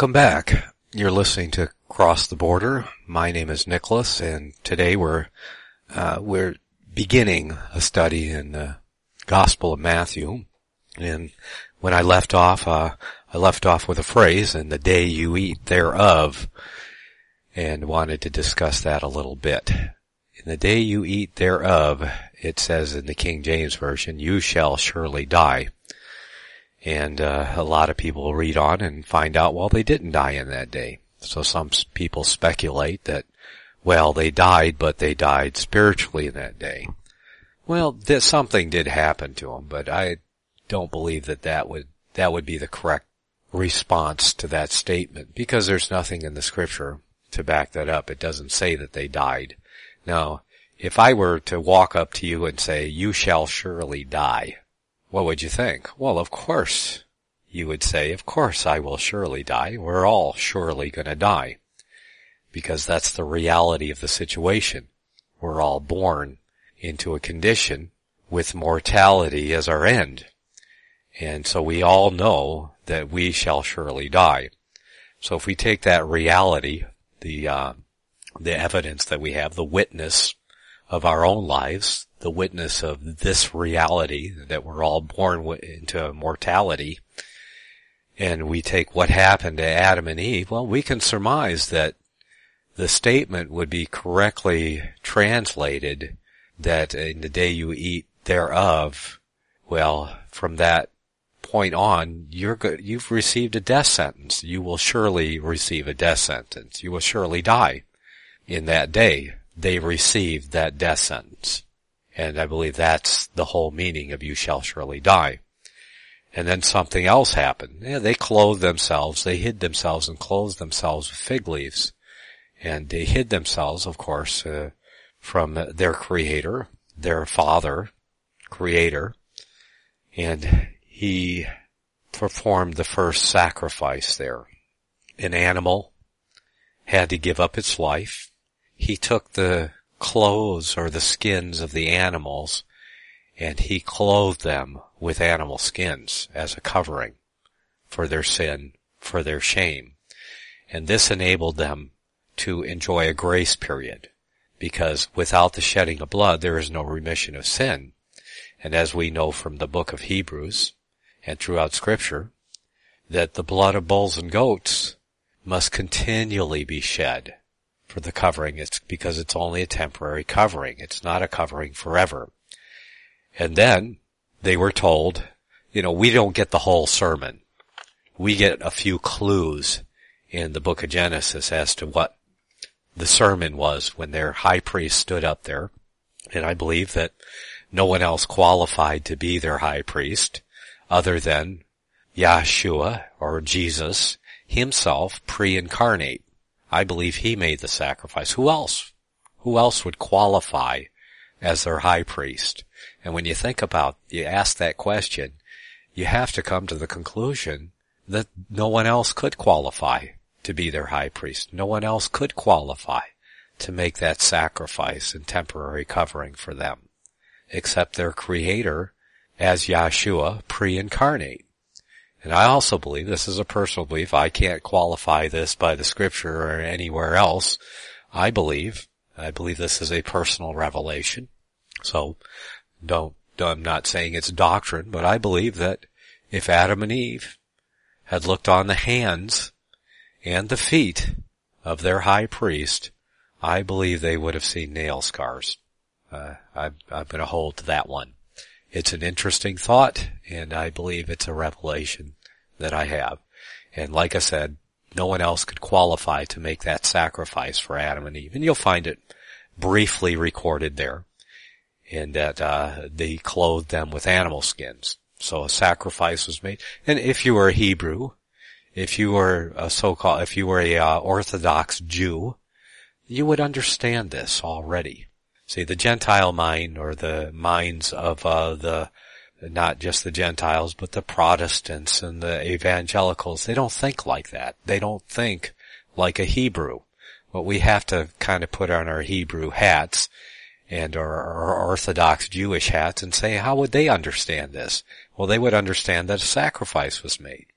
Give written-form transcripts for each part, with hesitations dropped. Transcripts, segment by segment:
Welcome back. You're listening to Cross the Border. My name is Nicholas, and today we're beginning a study in the Gospel of Matthew. And when I left off with a phrase, "and the day you eat thereof," and wanted to discuss that a little bit. In the day you eat thereof, it says in the King James Version, "you shall surely die." And a lot of people read on and find out, well, they didn't die in that day. So some people speculate that, well, they died, but they died spiritually in that day. Well, something did happen to them, but I don't believe that would be the correct response to that statement, because there's nothing in the scripture to back that up. It doesn't say that they died. Now, if I were to walk up to you and say, "You shall surely die," what would you think? Well, of course, you would say, of course I will surely die. We're all surely going to die, because that's the reality of the situation. We're all born into a condition with mortality as our end. And so we all know that we shall surely die. So if we take that reality, the evidence that we have, the witness of our own lives, the witness of this reality that we're all born into mortality, and we take what happened to Adam and Eve, well, we can surmise that the statement would be correctly translated that in the day you eat thereof, well, from that point on, you've received a death sentence. You will surely receive a death sentence. You will surely die. In that day, they received that death sentence. And I believe that's the whole meaning of "you shall surely die." And then something else happened. Yeah, they clothed themselves, they hid themselves and clothed themselves with fig leaves. And they hid themselves, of course, from their Creator, their Father, Creator. And He performed the first sacrifice there. An animal had to give up its life. He took the clothes or the skins of the animals, and He clothed them with animal skins as a covering for their sin, for their shame. And this enabled them to enjoy a grace period, because without the shedding of blood there is no remission of sin. And as we know from the book of Hebrews and throughout Scripture, that the blood of bulls and goats must continually be shed for the covering. It's because it's only a temporary covering. It's not a covering forever. And then they were told, we don't get the whole sermon. We get a few clues in the book of Genesis as to what the sermon was when their high priest stood up there. And I believe that no one else qualified to be their high priest other than Yahshua, or Jesus Himself, pre-incarnate. I believe He made the sacrifice. Who else? Who else would qualify as their high priest? And when you ask that question, you have to come to the conclusion that no one else could qualify to be their high priest. No one else could qualify to make that sacrifice and temporary covering for them, except their Creator as Yahshua, pre-incarnate. And I also believe, this is a personal belief, I can't qualify this by the Scripture or anywhere else. I believe this is a personal revelation. So I'm not saying it's doctrine, but I believe that if Adam and Eve had looked on the hands and the feet of their high priest, I believe they would have seen nail scars. I'm going to hold to that one. It's an interesting thought, and I believe it's a revelation that I have. And like I said, no one else could qualify to make that sacrifice for Adam and Eve. And you'll find it briefly recorded there, in that they clothed them with animal skins. So a sacrifice was made. And if you were a Hebrew, if you were a Orthodox Jew, you would understand this already. See, the Gentile mind, or the minds of not just the Gentiles, but the Protestants and the evangelicals, they don't think like that. They don't think like a Hebrew. But we have to kind of put on our Hebrew hats and our Orthodox Jewish hats and say, how would they understand this? Well, they would understand that a sacrifice was made.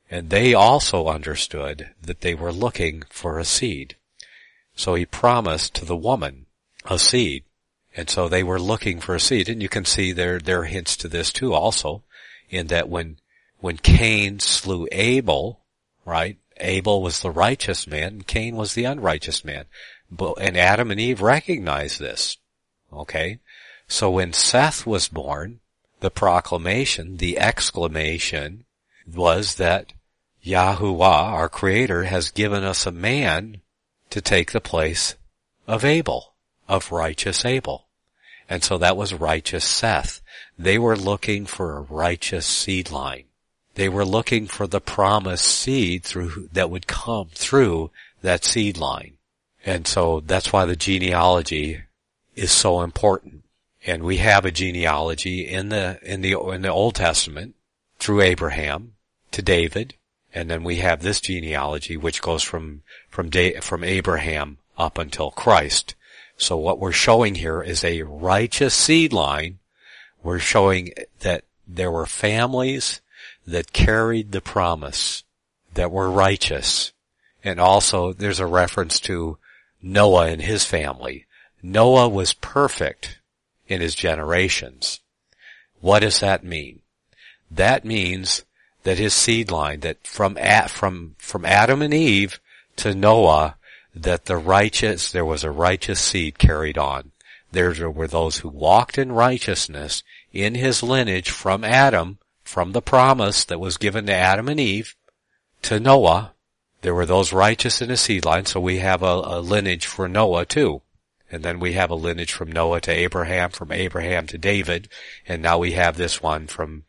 And they also understood that they were looking for a seed. So he promised to the woman a seed. And so they were looking for a seed. And you can see there are hints to this too also, in that when Cain slew Abel, right? Abel was the righteous man, and Cain was the unrighteous man. And Adam and Eve recognized this. Okay? So when Seth was born, the proclamation, the exclamation, was that Yahuwah, our Creator, has given us a man to take the place of Abel, of righteous Abel. And so that was righteous Seth. They were looking for a righteous seed line. They were looking for the promised seed that would come through that seed line. And so that's why the genealogy is so important. And we have a genealogy in the Old Testament through Abraham to David, and then we have this genealogy which goes from Abraham up until Christ. So what we're showing here is a righteous seed line. We're showing that there were families that carried the promise, that were righteous. And also there's a reference to Noah and his family. Noah was perfect in his generations. What does that mean? That means that his seed line, that from Adam and Eve to Noah, that there was a righteous seed carried on. There were those who walked in righteousness in his lineage from Adam, from the promise that was given to Adam and Eve, to Noah. There were those righteous in his seed line, so we have a lineage for Noah too. And then we have a lineage from Noah to Abraham, from Abraham to David, and now we have this one from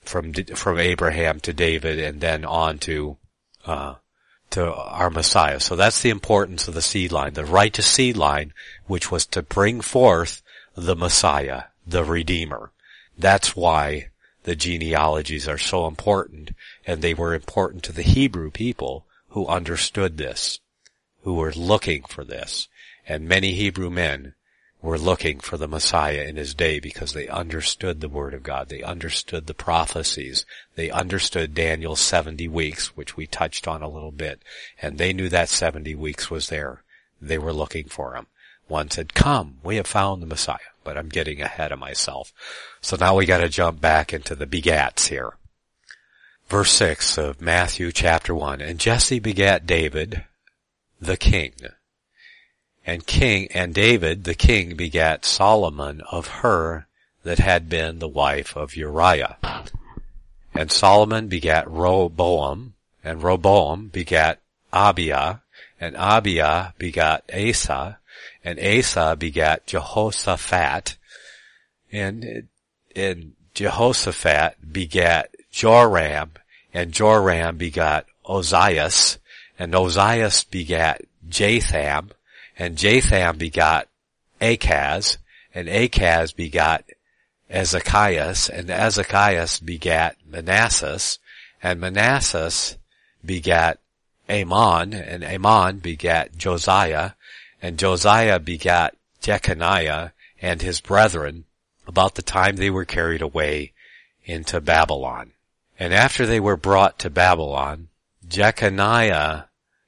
Abraham to David, and then on to our Messiah. So that's the importance of the seed line, the righteous seed line, which was to bring forth the Messiah, the Redeemer. That's why the genealogies are so important, and they were important to the Hebrew people who understood this, who were looking for this. And many Hebrew men were looking for the Messiah in his day because they understood the Word of God. They understood the prophecies. They understood Daniel's 70 weeks, which we touched on a little bit. And they knew that 70 weeks was there. They were looking for him. One said, "Come, we have found the Messiah." But I'm getting ahead of myself. So now we gotta jump back into the begats here. Verse 6 of Matthew chapter 1. And Jesse begat David, the king. And David, the king, begat Solomon of her that had been the wife of Uriah. And Solomon begat Rehoboam, and Rehoboam begat Abiah, and Abiah begat Asa, and Asa begat Jehoshaphat, and Jehoshaphat begat Joram, and Joram begat Ozias, and Ozias begat Jatham, and Jatham begot Achaz, and Achaz begot Ezekias, and Ezekias begat Manassas, and Manassas begat Amon, and Amon begat Josiah, and Josiah begat Jeconiah and his brethren about the time they were carried away into Babylon. And after they were brought to Babylon, Jeconiah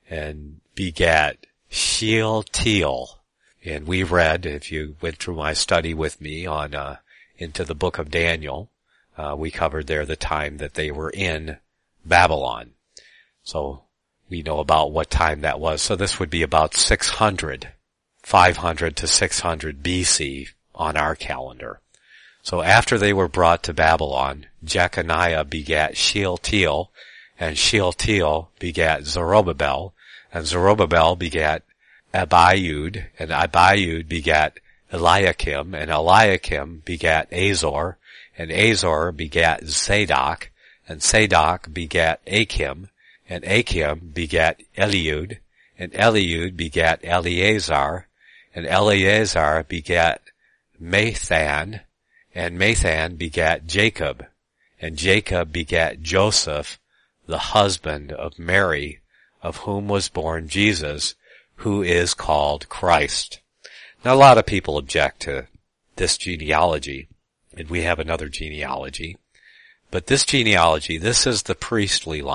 begat Shealtiel. And we read, if you went through my study with me on into the book of Daniel, we covered there the time that they were in Babylon. So we know about what time that was. So this would be about 500 to 600 BC on our calendar. So after they were brought to Babylon, Jeconiah begat Shealtiel, and Shealtiel begat Zerubbabel, and Zerubbabel begat Abiud, and Abiud begat Eliakim, and Eliakim begat Azor, and Azor begat Zadok, and Zadok begat Achim, and Achim begat Eliud, and Eliud begat Eleazar, and Eleazar begat Mathan, and Mathan begat Jacob, and Jacob begat Joseph, the husband of Mary, of whom was born Jesus, who is called Christ. Now a lot of people object to this genealogy, and we have another genealogy. But this genealogy, this is the priestly line.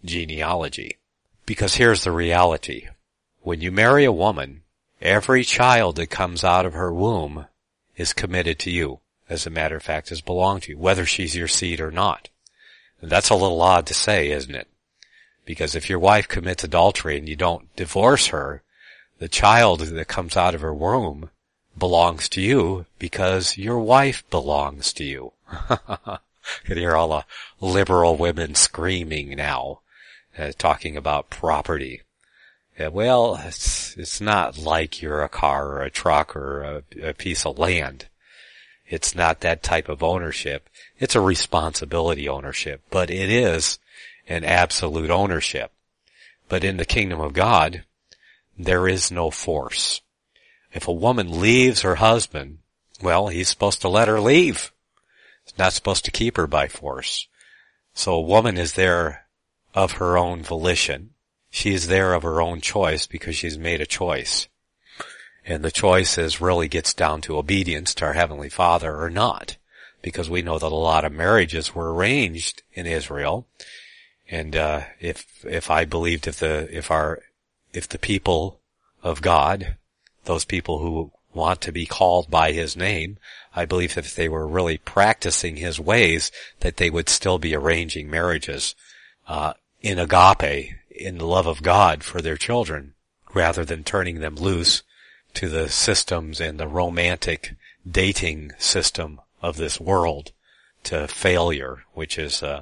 genealogy. Because here's the reality. When you marry a woman, every child that comes out of her womb is committed to you. As a matter of fact, has belonged to you, whether she's your seed or not. And that's a little odd to say, isn't it? Because if your wife commits adultery and you don't divorce her, the child that comes out of her womb belongs to you because your wife belongs to you. You can hear all the liberal women screaming now, talking about property. Well, it's not like you're a car or a truck or a piece of land. It's not that type of ownership. It's a responsibility ownership, but it is an absolute ownership. But in the kingdom of God, there is no force. If a woman leaves her husband, well, he's supposed to let her leave. He's not supposed to keep her by force. So a woman is there of her own volition. She is there of her own choice because she's made a choice. And the choice really gets down to obedience to our Heavenly Father or not. Because we know that a lot of marriages were arranged in Israel. And if I believed if the people of God, those people who want to be called by His name, I believe that if they were really practicing His ways, that they would still be arranging marriages in agape, in the love of God for their children, rather than turning them loose to the systems and the romantic dating system of this world to failure, which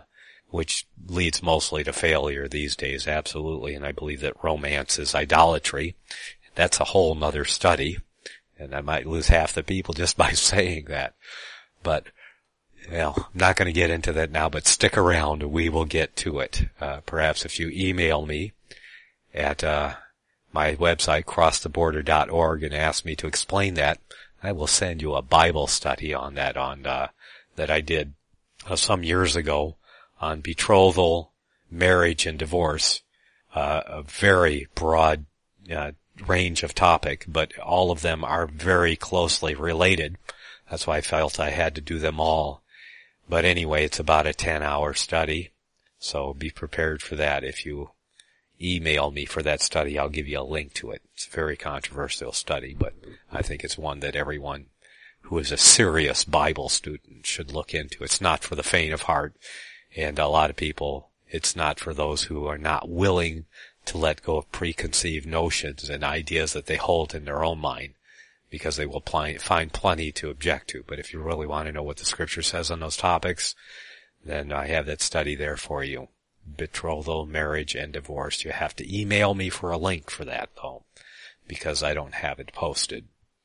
leads mostly to failure these days, absolutely. And I believe that romance is idolatry. That's a whole nother study, and I might lose half the people just by saying that. But, well, I'm not going to get into that now, but stick around. We will get to it. Perhaps if you email me at my website, crosstheborder.org, and ask me to explain that, I will send you a Bible study on that, that I did some years ago on betrothal, marriage, and divorce. A very broad range of topic, but all of them are very closely related. That's why I felt I had to do them all. But anyway, it's about a 10-hour study, so be prepared for that. If you email me for that study, I'll give you a link to it. It's a very controversial study, but I think it's one that everyone who is a serious Bible student should look into. It's not for the faint of heart, and a lot of people, it's not for those who are not willing to let go of preconceived notions and ideas that they hold in their own mind, because they will find plenty to object to. But if you really want to know what the Scripture says on those topics, then I have that study there for you. Betrothal, marriage, and divorce. You have to email me for a link for that, though, because I don't have it posted.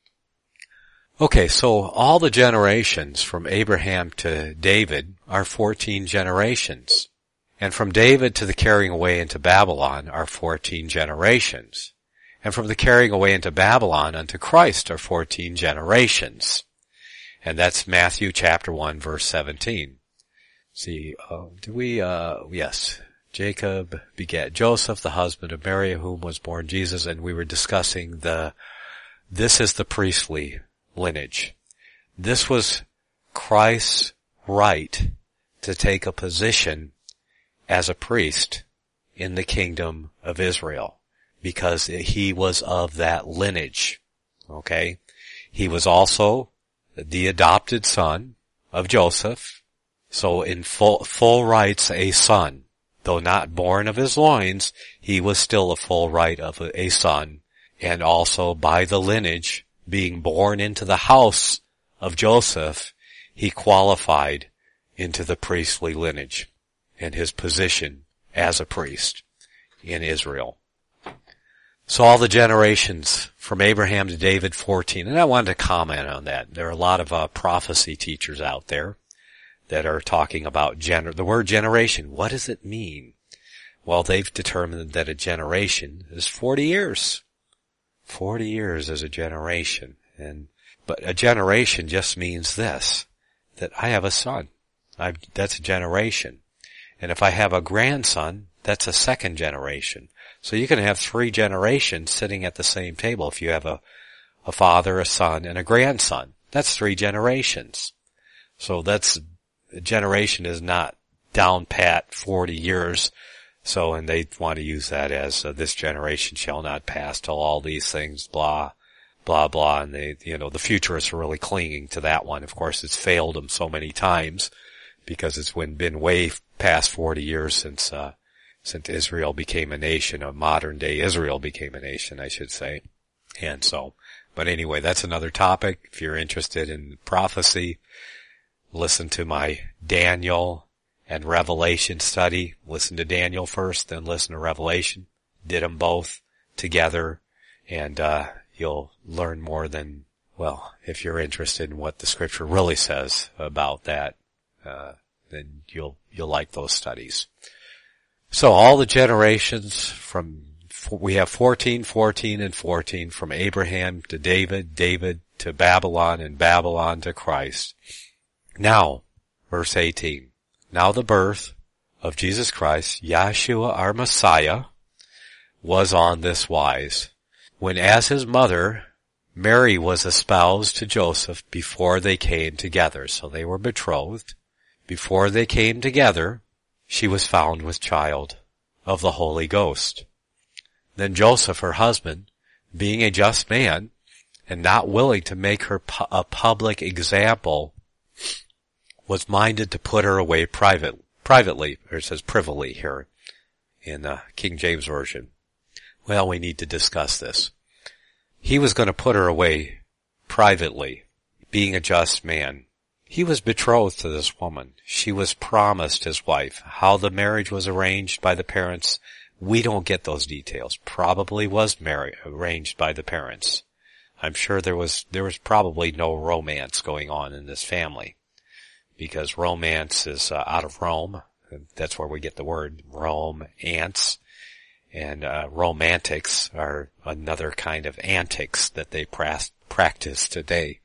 Okay, so all the generations from Abraham to David are 14 generations. And from David to the carrying away into Babylon are 14 generations. And from the carrying away into Babylon unto Christ are 14 generations. And that's Matthew chapter 1 verse 17. See, yes. Jacob begat Joseph, the husband of Mary, of whom was born Jesus, and we were discussing this is the priestly lineage. This was Christ's right to take a position as a priest in the kingdom of Israel, because he was of that lineage. Okay? He was also the adopted son of Joseph, so in full rights a son. Though not born of his loins, he was still a full right of a son, and also by the lineage, being born into the house of Joseph, he qualified into the priestly lineage and his position as a priest in Israel. So all the generations from Abraham to David, 14. And I wanted to comment on that. There are a lot of prophecy teachers out there that are talking about the word generation. What does it mean? Well, they've determined that a generation is 40 years. 40 years is a generation. But a generation just means this, that I have a son. That's a generation. And if I have a grandson, that's a second generation. So you can have 3 generations sitting at the same table. If you have a father, a son, and a grandson, that's 3 generations. So a generation is not down pat 40 years So, and they want to use that as this generation shall not pass till all these things, blah, blah, blah. And they, the futurists are really clinging to that one. Of course, it's failed them so many times because it's been way past 40 years since Israel became a nation, a modern day Israel became a nation, I should say. And so, but anyway, that's another topic. If you're interested in prophecy, listen to my Daniel and Revelation study. Listen to Daniel first, then listen to Revelation. Did them both together, and you'll learn more than, well, if you're interested in what the scripture really says about that, then you'll like those studies. So all the generations we have 14, 14, and 14 from Abraham to David, David to Babylon, and Babylon to Christ. Now, verse 18, now the birth of Jesus Christ, Yahshua our Messiah, was on this wise. When as his mother, Mary was espoused to Joseph before they came together. So they were betrothed. Before they came together, she was found with child of the Holy Ghost. Then Joseph, her husband, being a just man, and not willing to make her a public example, was minded to put her away privately, or it says privily here in the King James Version. Well, we need to discuss this. He was going to put her away privately, being a just man. He was betrothed to this woman. She was promised his wife. How the marriage was arranged by the parents, we don't get those details. Probably was arranged by the parents. I'm sure there was probably no romance going on in this family, because romance is out of Rome. That's where we get the word romance. And romantics are another kind of antics that they practice today.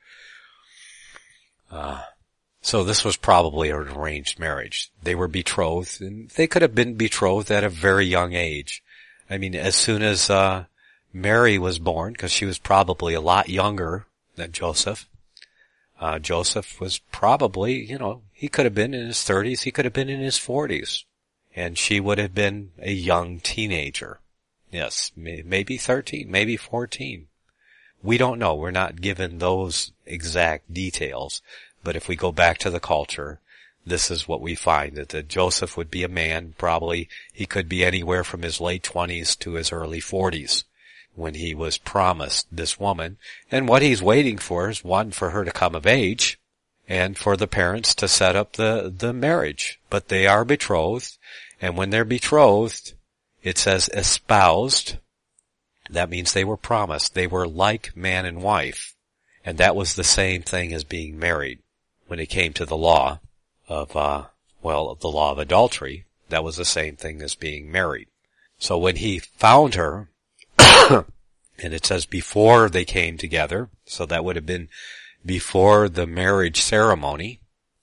So this was probably an arranged marriage. They were betrothed, and they could have been betrothed at a very young age. I mean, as soon as Mary was born, because she was probably a lot younger than Joseph. Joseph was probably, he could have been in his 30s, he could have been in his 40s. And she would have been a young teenager. Yes, maybe 13, maybe 14. We don't know. We're not given those exact details. But if we go back to the culture, this is what we find, that Joseph would be a man, probably he could be anywhere from his late 20s to his early 40s when he was promised this woman. And what he's waiting for is, one, for her to come of age, and for the parents to set up the marriage. But they are betrothed, and when they're betrothed, it says espoused. That means they were promised. They were like man and wife. And that was the same thing as being married. When it came to the law of, the law of adultery, that was the same thing as being married. So when he found her, and it says before they came together, so that would have been before the marriage ceremony,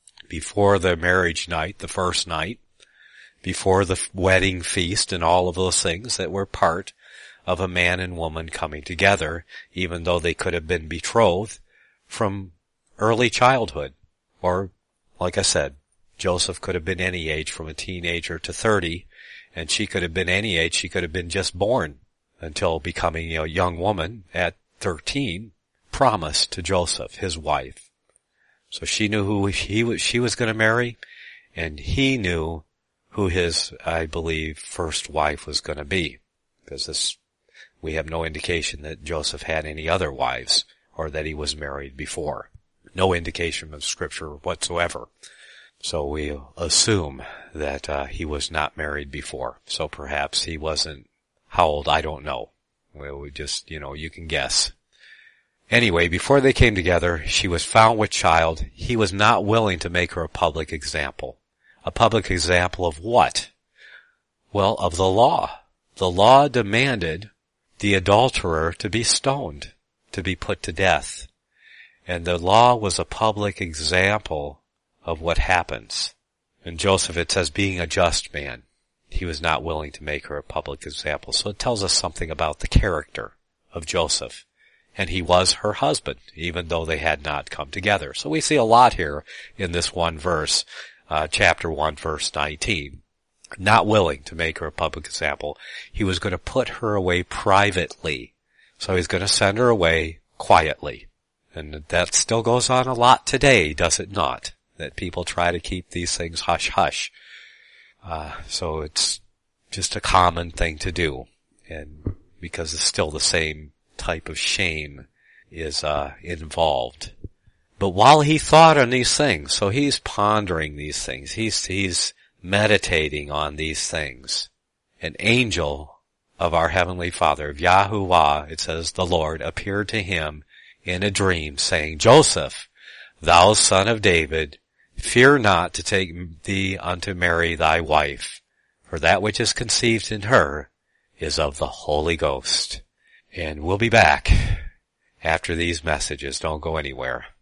before the marriage night, the first night, before the wedding feast and all of those things that were part of a man and woman coming together, even though they could have been betrothed from early childhood. Or, like I said, Joseph could have been any age from a teenager to 30, and she could have been any age. She could have been just born until becoming a young woman at 13, promised to Joseph, his wife. So she knew who she was going to marry, and he knew who his, I believe, first wife was going to be. Because we have no indication that Joseph had any other wives, or that he was married before. No indication of Scripture whatsoever. So we assume that he was not married before. So perhaps he wasn't, how old, I don't know. We just, you can guess. Anyway, before they came together, she was found with child. He was not willing to make her a public example. A public example of what? Well, of the law. The law demanded the adulterer to be stoned, to be put to death. And the law was a public example of what happens. And Joseph, it says, being a just man, he was not willing to make her a public example. So it tells us something about the character of Joseph. And he was her husband, even though they had not come together. So we see a lot here in this one verse, chapter 1, verse 19. not willing to make her a public example. He was going to put her away privately. So he's going to send her away quietly. And that still goes on a lot today, does it not? That people try to keep these things hush-hush. So it's just a common thing to do. And because it's still the same type of shame is involved. But while he thought on these things, so he's pondering these things, he's meditating on these things, an angel of our Heavenly Father, of Yahuwah, it says, the Lord, appeared to him in a dream, saying, Joseph, thou son of David, fear not to take thee unto Mary thy wife, for that which is conceived in her is of the Holy Ghost. And we'll be back after these messages. Don't go anywhere.